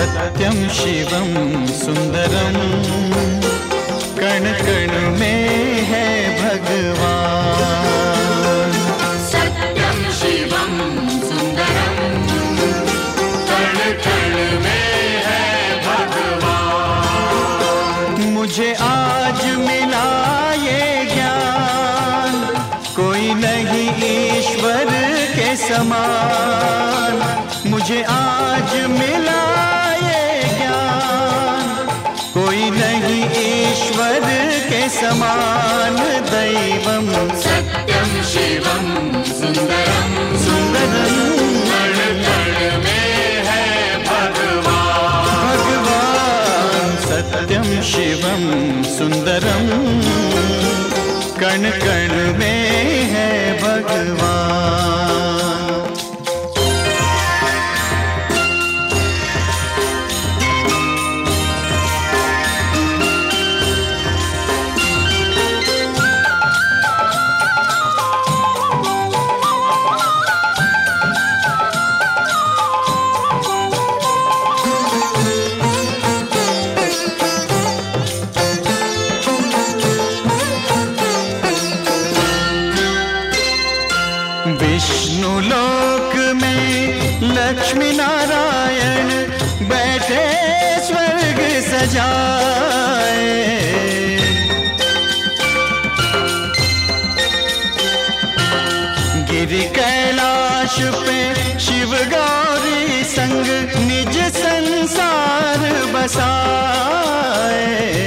सत्यं शिवं सुंदरम, कण कण में है भगवान। सत्यं शिवं सुंदरम, कण कण में है भगवान। मुझे आज मिला ये ज्ञान, कोई नहीं ईश्वर के समान। मुझे आज मिला ये ज्ञान, कोई नहीं ईश्वर के समान। दैवम सत्यं शिवं सुंदरम, सुंदरम, कण कण में है भगवान। भगवान सत्यं शिवं सुंदरम, कण कण में है भगवान। विष्णु लोक में लक्ष्मी नारायण बैठे स्वर्ग सजाए। गिरि कैलाश पे शिव गौरी संग निज संसार बसाए।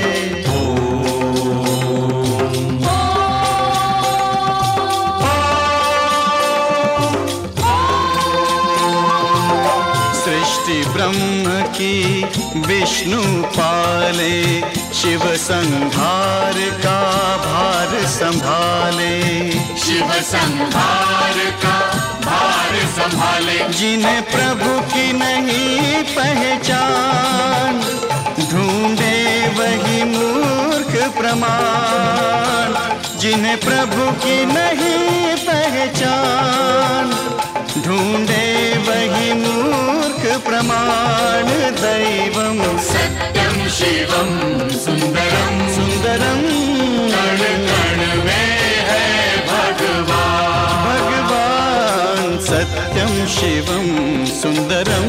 सृष्टि ब्रह्म की विष्णु पाले, शिव संहार का भार संभाले। शिव संहार का भार संभाले। जिन्हें प्रभु की नहीं पहचान, ढूंढे वही मूर्ख प्रमाण। जिन्हें प्रभु की नहीं पहचान, ढूंढे वही मूर्ख प्रमाण। दैवम सत्यं शिवं सुंदरम, सुंदरम, कण कण में है भगवान। भगवान सत्यं शिवं सुंदरम,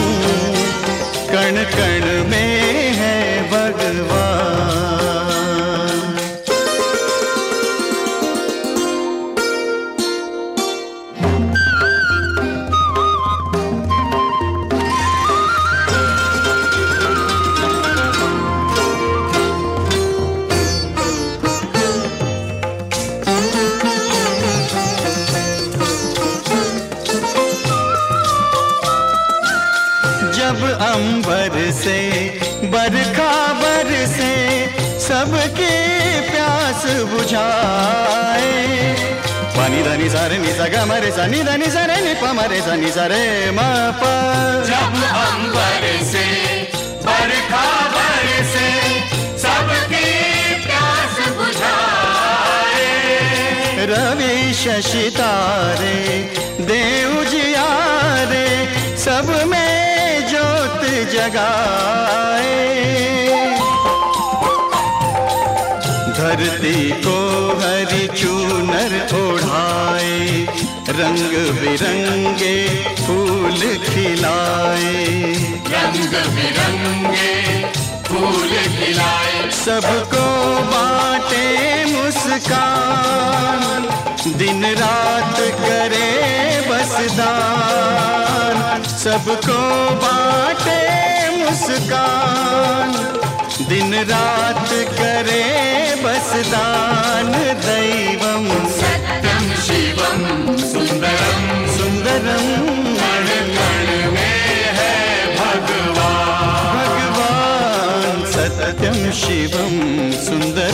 कण कण में है भगवान। जब अंबर से बरखा बरसे, सबकी प्यास बुझाए। पानी धनी सारे नि सा ग मरे सा नि धनी सारे नि प मरे सा नि सा रे म प। जब अंबर से बरखा बरसे, सबकी प्यास बुझाए। रवि शशि तारे देव जियारे, सब में ज्योत जगाए। धरती को हरि चूनर ओढ़ाए, रंग बिरंगे फूल खिलाए। रंग बिरंगे फूल खिलाए। सबको बांटे मुस्कान, दिन रात करे बस दान। सबको बांटे मुस्कान, दिन रात करे बस दान। दैवम सत्यं शिवं सुंदरम, सुंदरम, कण कण में है भगवान। भगवान सत्यं शिवं सुंदरम,